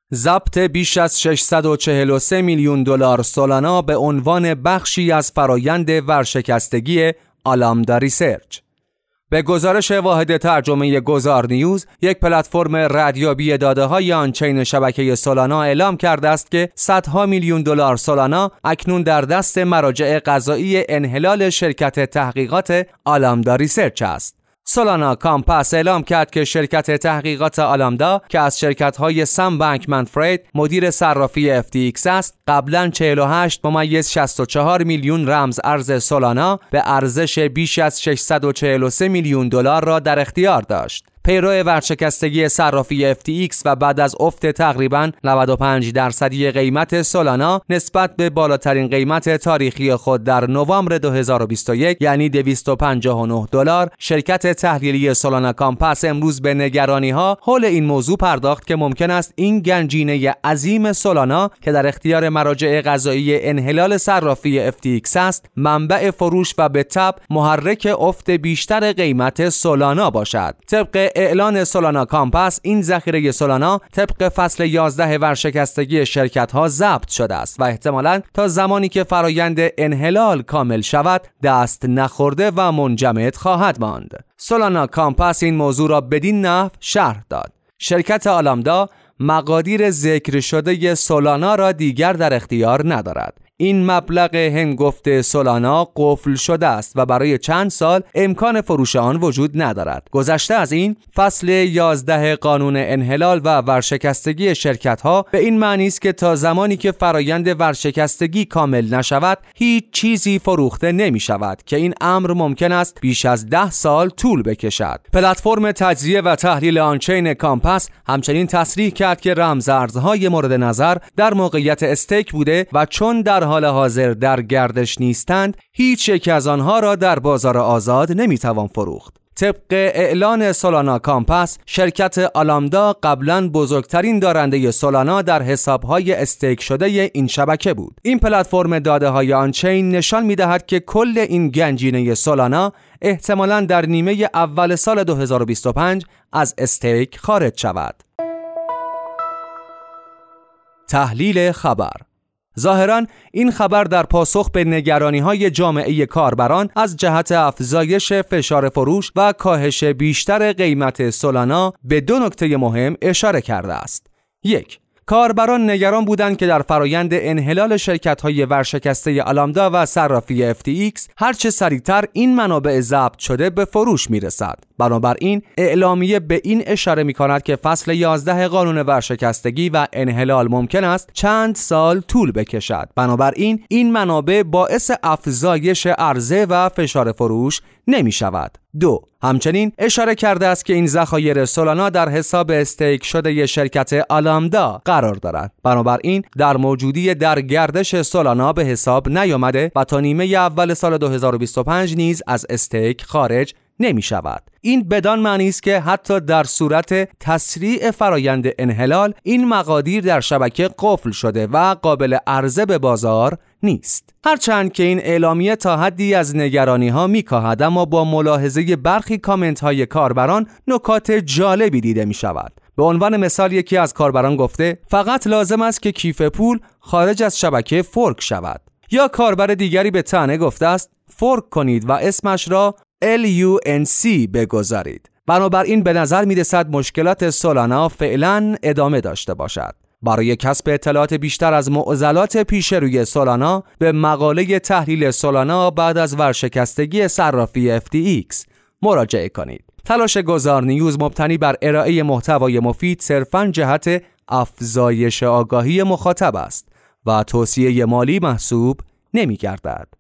ضبط بیش از 643 میلیون دلار سالانا به عنوان بخشی از فرایند ورشکستگی آلامدا ریسرچ. به گزارش واحد ترجمه گذار نیوز، یک پلتفرم ردیابی داده‌های آنچین شبکه سولانا اعلام کرده است که صدها میلیون دلار سالانا اکنون در دست مراجع قضایی انحلال شرکت تحقیقات آلامدا ریسرچ است. سولانا کامپاس اعلام کرد که شرکت تحقیقات آلامدا که از شرکت‌های سام بانکمن-فرید مدیر صرافی FTX است، قبلاً 48.64 میلیون رمز ارز سولانا به ارزش بیش از 643 میلیون دلار را در اختیار داشت. پیرو ورشکستگی صرافی FTX و بعد از افت تقریباً 95% قیمت سولانا نسبت به بالاترین قیمت تاریخی خود در نوامبر 2021 یعنی $259، شرکت تحلیلی سولانا کامپاس امروز به نگرانی‌ها حول این موضوع پرداخت که ممکن است این گنجینه عظیم سولانا که در اختیار مراجع قضایی انحلال صرافی FTX است، منبع فروش و به تبع محرک افت بیشتر قیمت سولانا باشد. طبق اعلان سولانا کامپاس، این ذخیره سولانا طبق فصل 11 ورشکستگی شرکت‌ها ضبط شده است و احتمالاً تا زمانی که فرایند انحلال کامل شود دست نخورده و منجمد خواهد ماند. سولانا کامپاس این موضوع را بدین نحو شرح داد: شرکت آلامدا مقادیر ذکر شده سولانا را دیگر در اختیار ندارد. این مبلغ هنگفت سولانا قفل شده است و برای چند سال امکان فروش آن وجود ندارد. گذشته از این، فصل 11 قانون انحلال و ورشکستگی شرکت‌ها به این معنی است که تا زمانی که فرایند ورشکستگی کامل نشود، هیچ چیزی فروخته نمی شود که این امر ممکن است بیش از 10 سال طول بکشد. پلتفرم تجزیه و تحلیل آنچین کامپاس همچنین تصریح کرد که رمزارزهای مورد نظر در موقعیت استیک بوده و چون در حال حاضر در گردش نیستند، هیچ یک از آنها را در بازار آزاد نمیتوان فروخت. طبق اعلان سولانا کامپاس، شرکت آلامدا قبلاً بزرگترین دارنده سولانا در حسابهای استیک شده این شبکه بود. این پلتفرم داده‌های آنچین نشان می‌دهد که کل این گنجینه سولانا احتمالاً در نیمه اول سال 2025 از استیک خارج شود. تحلیل خبر. ظاهراً این خبر در پاسخ به نگرانی‌های جامعه کاربران از جهت افزایش فشار فروش و کاهش بیشتر قیمت سولانا به دو نکته مهم اشاره کرده است. 1. کاربران نگران بودند که در فرایند انحلال شرکت‌های ورشکسته آلامدا و صرافی FTX هرچه سریعتر این منابع ضبط شده به فروش میرسد. بنابراین اعلامیه به این اشاره می‌کند که فصل 11 قانون ورشکستگی و انحلال ممکن است چند سال طول بکشد. بنابراین این منابع باعث افزایش عرضه و فشار فروش نمی‌شود. 2. همچنین اشاره کرده است که این ذخایر سولانا در حساب استیک شده شرکت آلامدا قرار دارد. بنابراین در موجودی در گردش سولانا به حساب نیامده و تا نیمه اول سال 2025 نیز از استیک خارج نمی شود. این بدان معنی است که حتی در صورت تسریع فرایند انحلال، این مقادیر در شبکه قفل شده و قابل عرضه به بازار نیست. هرچند که این اعلامیه تا حدی از نگرانی ها می کاهد، اما با ملاحظه برخی کامنت های کاربران نکات جالبی دیده می شود. به عنوان مثال یکی از کاربران گفته فقط لازم است که کیف پول خارج از شبکه فورک شود. یا کاربر دیگری به طعنه گفته است فورک کنید و اسمش را LUNC بگذارید. بنابراین به نظر می رسد مشکلات سولانا فعلا ادامه داشته باشد. برای کسب اطلاعات بیشتر از معضلات پیش روی سولانا به مقاله تحلیل سولانا بعد از ورشکستگی صرافی FTX مراجعه کنید. تلاش گذار نیوز مبتنی بر ارائه محتوای مفید صرفاً جهت افزایش آگاهی مخاطب است و توصیه مالی محسوب نمی گردد.